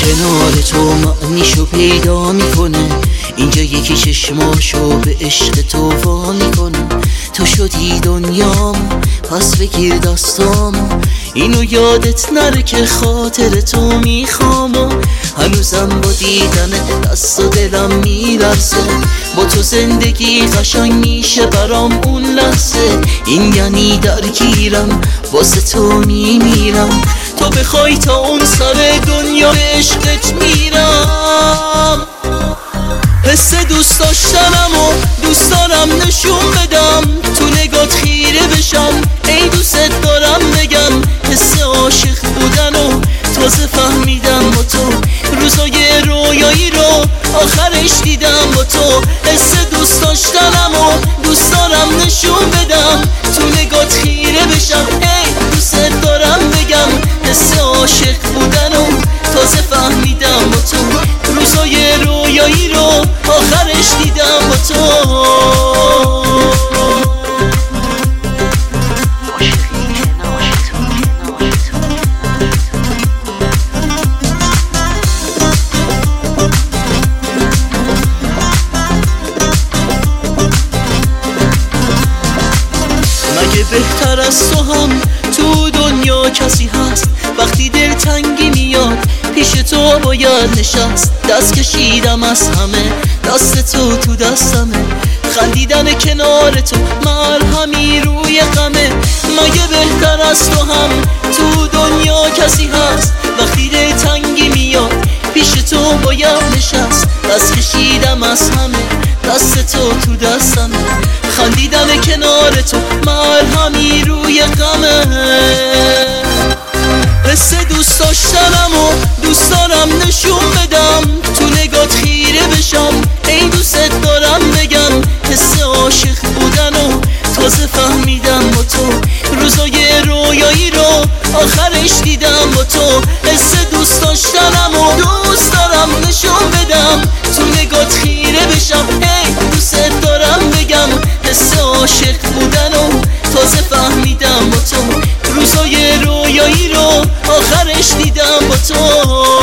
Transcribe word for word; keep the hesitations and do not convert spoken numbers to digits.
کنار تو معنیشو پیدا میکنه. اینجا یکی چشماشو به عشق تو وا میکنه. تو شدی دنیام پس بگیر دستامو، اینو یادت نره که خاطر تو میخوام. و هنوزم با دیدن دست و دلم میلرزه. با تو زندگی قشنگ میشه برام اون لحظه. این یعنی درگیرم واسه تو میمیرم. تو بخوای تا اون سر دنیا به عشقت میرم. حس دوست داشتنم و دوست دارم نشون بدم. تو نگات خیره بشم ای دوست دارم بگم. حس عاشق بودن و تازه فهمیدم با تو. روزای رویایی رو آخرش دیدم با تو. حس دوست داشتنم و دوست دارم نشون بدم. تو نگات خیره بشم ای دوست دارم بگم. حس عاشق بودن و تازه فهمیدم با تو. روزای رویایی رو آخرش دیدم با تو. مگه بهتر از تو هم تو دنیا کسی هست؟ وقتی دل تنگی میاد پیش تو باید نشست. دست کشیدم از همه، دست تو تو دستمه. خندیدن کنار تو مرهمی روی غمه. مگه بهتر از تو هم تو دنیا کسی هست؟ وقتی دل تنگی میاد پیش تو باید نشست. دست کشیدم از همه، دست تو تو دستمه. خندیدن کنار تو مرهمی روی غمه. حس دوست داشتنم و دوست دارم نشون بدم. تو نگات خیره بشم ای دوست دارم بگم. حس عاشق بودن و تازه فهمیدم با تو. روزای رویایی رو آخرش دیدم با تو. حس دوست داشتنم و دوست دارم نشون بدم. تو نگات خیره بشم ای دوست دارم بگم. حس عاشق بودن و تازه فهمیدم با تو. روزای رویایی رو آخرش دیدم با تو.